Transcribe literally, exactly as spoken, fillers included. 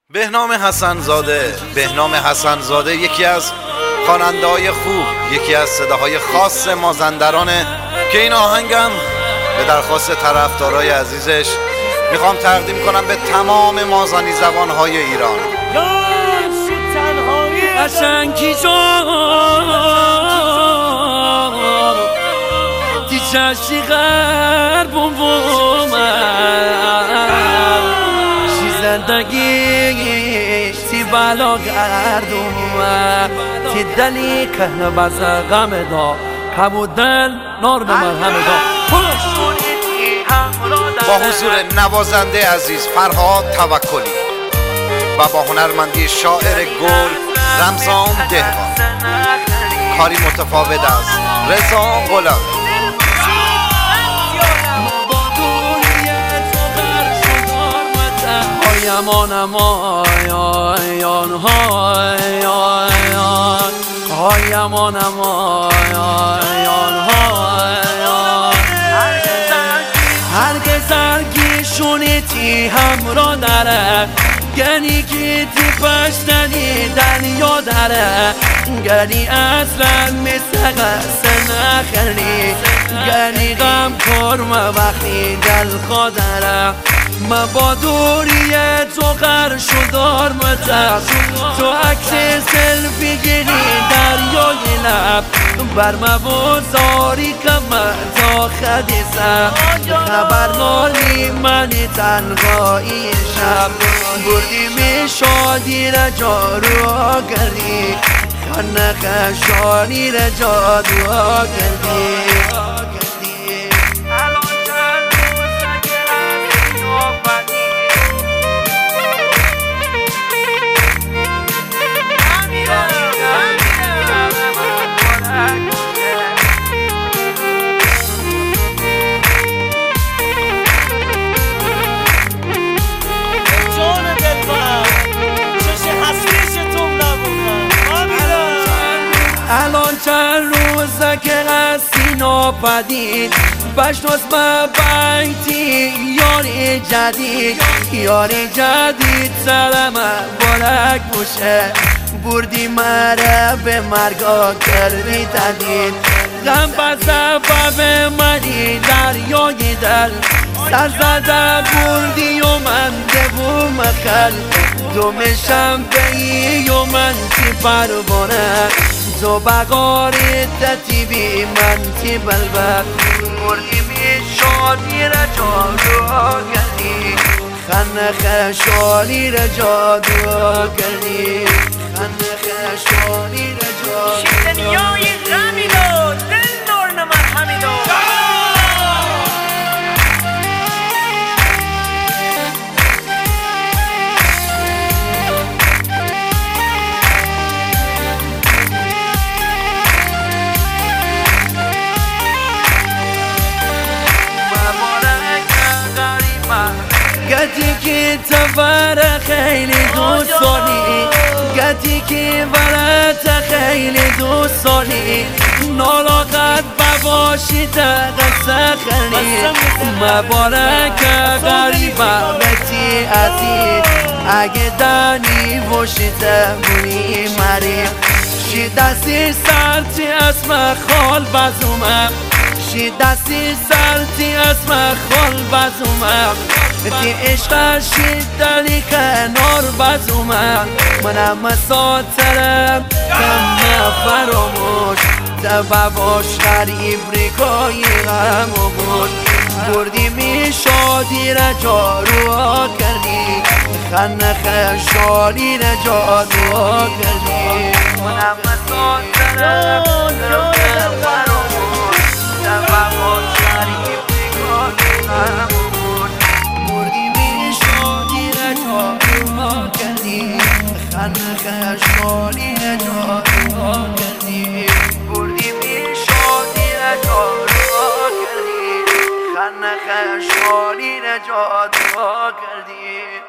بهنام حسن‌زاده بهنام حسن‌زاده یکی از خواننده‌های خوب، یکی از صداهای خاص مازندرانه که این آهنگم به درخواست طرفدارای عزیزش میخوام تقدیم کنم به تمام مازنی زبان‌های ایران. قشنگی جان دیچشی غرب بوم شی زندگی تی بالا گردوم تی دلی که بز غم دا کبو دل نار به مرهم دا. با حضور نوازنده عزیز فرهاد توکلی و با هنرمندی شاعر گل رمضان دهقان، کاری متفاوت از رضا غلامی. آیمانم آیان های آیمانم آیان های هرگز هرگیشونی تی همراه داره گنی که تی پشتنی دنیا داره گنی اصلا مثل قصه نخرنی گنی غم کرم وقتی دل خودره ما با دوری تو قرش و دارمتم تو عکس سلفی گیری دریای لب بر مبازاری که من تا خدیسم خبر نالی منی تنهایی شب بردی می شادی را جارو کردی خانه خشانی را جادو کردی. الان چند روزه که هستی ناپدید بشناس با بیتی یاری جدید یاری جدید سلام بارک باشه بردی مرا به مرگا کردی تدید غم بس سبب منی دریای دل سر زده بردی و من دو مخل دومشم بی و من تی پروانه تو بقاری تتی بی من تی بلبت بردی می شادی را جادو کردی خانه خشالی را جادو کردی خانه خشالی را جادو کردی دنیای غمی داد دل نور نمرهمی داد. گتی که تفره خیلی دوست داری گتی که برات خیلی دوست داری نالاقت بباشی تقصه خیلی مبارک غریبه بتی عزیز اگه دانی باشی تبونی مریم شی دستی سرتی اسم خال بزومم شی دستی سرتی اسم خال بزومم تی عشق شیدنی کنار بزومم منم مساترم کم فراموش دبواش غریب ریکای غم و بود بردی می شادی را جارو کردی خانه خشالی را جادو کردی منم مساترم کم فراموش دبواش غریب ریکای غم و بود بردی می شادی را جادو کردی خانه خشالی را جادو کردی بردی می شادی را جادو کردی خانه خشالی را جادو کردی.